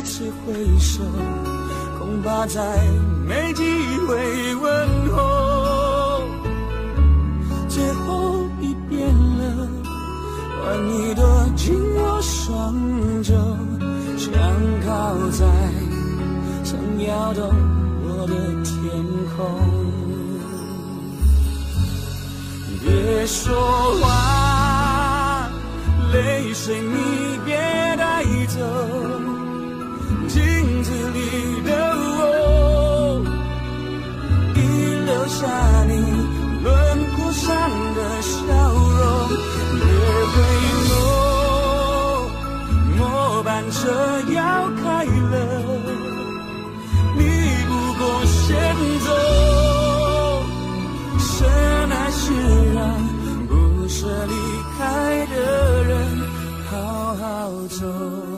次回首，恐怕再没机会问候。最后一遍了，换你躲进我双肘，想靠在曾摇动我的天空。别说话，泪水你别带走，镜子里的我，已留下你轮廓上的笑容。别回眸，末班车要开了，你不过先走，深爱是让不舍离开的人好好走。